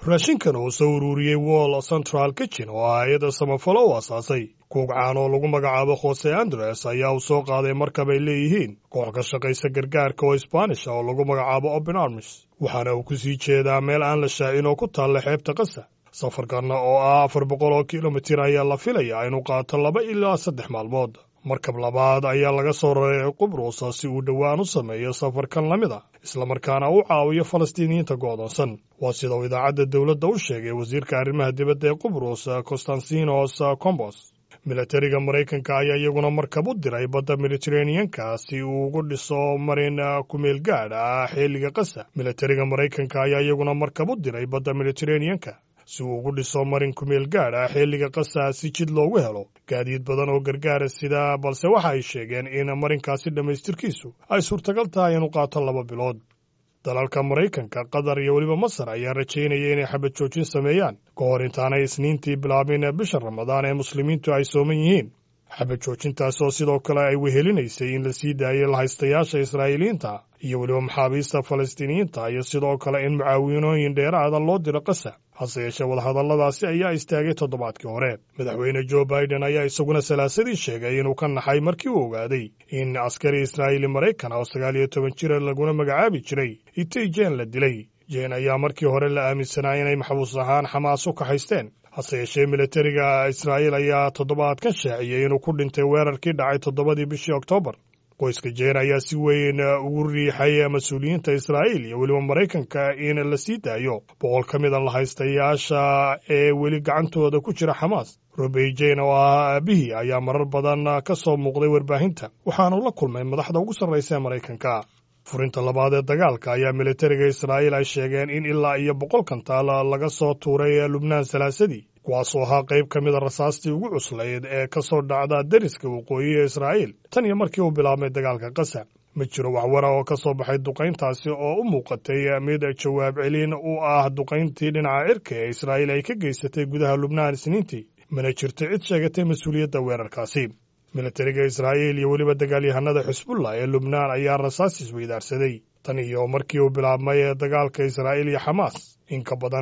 raashinkan oo soo ururiyey wall central kitchen oo hay-adda samafalo u asaasay kuugcaan oo lagu magacaabo jose andres ayaa uu soo qaaday markab ay leeyihiin koox ka shaqaysa gargaarka oo isbaanisha oo lagu magacaabo open arms waxaana uu ku sii jeedaa meel aan la shaacin oo ku taalla xeebta qasa safarkanna oo ah 400 kilomitir ayaa la filayaa inuu qaato 2 ilaa 3 maalmood markab labaad ayaa laga soo raray Qubrus si uu dhawaan u sameeyo safarkan lamida isla markaana uu caawiyo Falastiiniyiinta go'doonsan waa sida uu idaacadda dawladda u sheegay wasiirka arrimaha dibadda ee Qubrus Konstantinos Kombos militariga Mareykanka ayaa iyaguna markab u diray badda Mediterranean-ka si uu ugu dhiso marin ku meel gaadh ah xilliga qasa militariga Mareykanka ayaa iyaguna markab u diray badda Mediterranean-ka si uu ugu dhiso marin ku meel gaadh ah xilliga qasa si jid loogu helo gaadiid badan oo gargaara sida balse waxa ay sheegeen in marinkaasi dhammaystirkiisu ay suurtagal tahay inuu qaato 2 bilood dalalka Mareykanka Qatar iyo waliba Masar ayaa rajaynaya inay xabad joojin sameeyaan ka hor intaanay Isniintii bilaabin bisha Ramadaan ee muslimiintu ay sooman yihiin xabad joojintaas oo sidoo kale ay wehelinaysay in la sii daayo lahaystayaasha Israa'iiliinta iyo waliba maxaabiista Falastiiniyiinta iyo sidoo kale in mucaawinooyin dheeraada loo diro qasa hase yeeshee wadahadalladaasi ayaa istaagay toddobaadkii hore madaxweyne Joe Biden ayaa isaguna salaasadii sheegay inuu ka naxay markii uu ogaaday in askari Israa'iili Mareykan oo 19 jir laguna magacaabi jiray Itay Jane la dilay Jane ayaa markii hore la aaminsanaa inay maxbuus ahaan Xamaas u kaxaysteen hase yeeshee militariga Israa'iil ayaa toddobaadkan shaaciyay inuu ku dhintay weerarkii dhacay 7 bishii Oktoobar qoyska Jane ayaa si weyn ugu riixay mas'uuliyiinta Israa'iil iyo waliba Mareykanka in la sii daayo 100 ka mid ah lahaystayaasha ee weli gacantooda ku jira Xamaas Robbie Jane oo ah aabihii ayaa marar badan ka soo muuqday warbaahinta waxaana la kulmay madaxda ugu sarreysa ee Mareykanka furinta labaad ee dagaalka ayaa militariga Israa'iil ay sheegeen in ilaa iyo 100 kantaal laga soo tuuray Lubnaan salaasadii kuwaasoo ahaa qayb ka mid a rasaastii ugu cuslayd ee ka soo dhacda deriska waqooyi ee Israa'iil tan iyo markii uu bilaabmay dagaalka qasa ma jiro wax wara oo ka soo baxay duqayntaasi oo u muuqatay mid jawaab celin u ah duqayntii dhinaca cirka ee Israa'iil ay ka geysatay gudaha Lubnaan Isniintii mana jirto cid sheegatay mas'uuliyadda weerarkaasi militariga Israa'iil iyo waliba dagaalyahanada Xisbullah ee Lubnaan ayaa rasaas isweydaarsaday tan iyo markii uu bilaabmay dagaalka Israa'iil iyo Xamaas in ka badan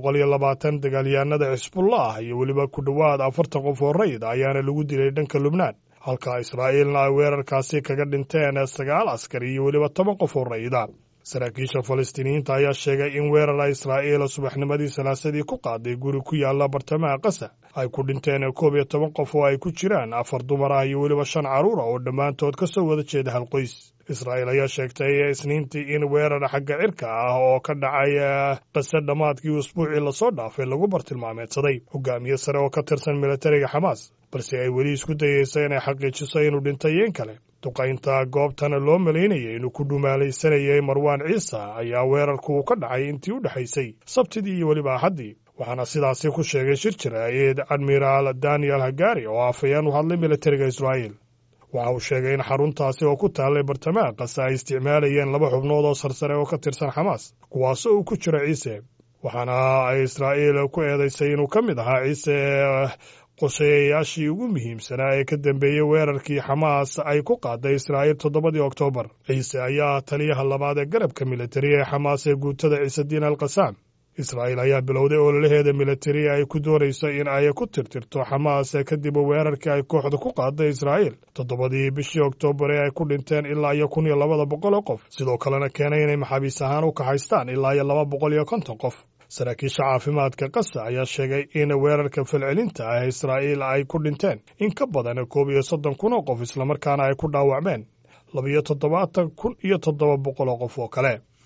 220 dagaalyahanada Xisbullah iyo waliba ku dhawaad 40 qof oo rayid ayaana lagu dilay dhanka Lubnaan halka Israa'iilna ay weerarkaasi kaga dhinteen 9 askari iyo waliba 10 qof oo rayida saraakiisha Falastiiniyiinta ayaa sheegay in weerarka Israa'iil subaxnimadii salaasadii ku qaaday guri ku yaala bartamaha qasa ay ku dhinteen 11 qof oo ay ku jiraan 4 dumar ah iyo waliba 5 carruur oo dhammaantood ka soo wada jeeda hal qoys Israa'iil ayaa sheegtay Isniintii in weerar xagga cirka ah oo ka dhacay qasa dhamaadkii usbuucii la soo dhaafay lagu bartilmaameedsaday hogaamiye sare oo ka tirsan militariga Xamaas balse ay weli isku dayayso inay xaqiijiso inuu dhintay in kale duqaynta goobtana loo maleynayay inuu ku dhumaalaysanayay Marwan Ciise ayaa weerarku ka dhacay intii u dhaxaysay Sabtidii iyo waliba Axaddii waxaana sidaasi ku sheegay shir jiraa'id Admiral Daniel Hagari oo afayeen u hadlay militariga Israa'iil waxa uu sheegay in xaruntaasi oo ku taallay bartamaha qasa ay isticmaalayeen 2 xubnood oo sarsare oo ka tirsan Xamaas kuwaasoo uu ku jiro Ciise waxaana ay Israa'iil ku eedaysay inuu ka mid ahaa Ciise qorshayaashii ugu muhiimsanaa ee ka dambeeyay weerarkii Xamaas ay ku qaaday Israa'iil 7 Oktoobar Ciise ayaa taliyaha labaad ee garabka militariga ee Xamaas ee guutada Ciisadiin al-Qassam Israa'iil ayaa bilowday ololaheeda militari ay ku doonayso in ay ku tirtirto Xamaas kadib weerarkii ay kooxda ku qaaday Israa'iil 7 bishii Oktoobar ee ay ku dhinteen ilaa iyo 1200 qof sidoo kalena keenay inay maxaabiis ahaan u kaxaystaan ilaa iyo 250 qof saraakiisha caafimaadka qasa ayaa sheegay in weerarka falcelinta ah Israa'iil ay ku dhinteen in ka badan 31,000 qof isla markaana ay ku dhaawacmeen 72,700 qof oo kale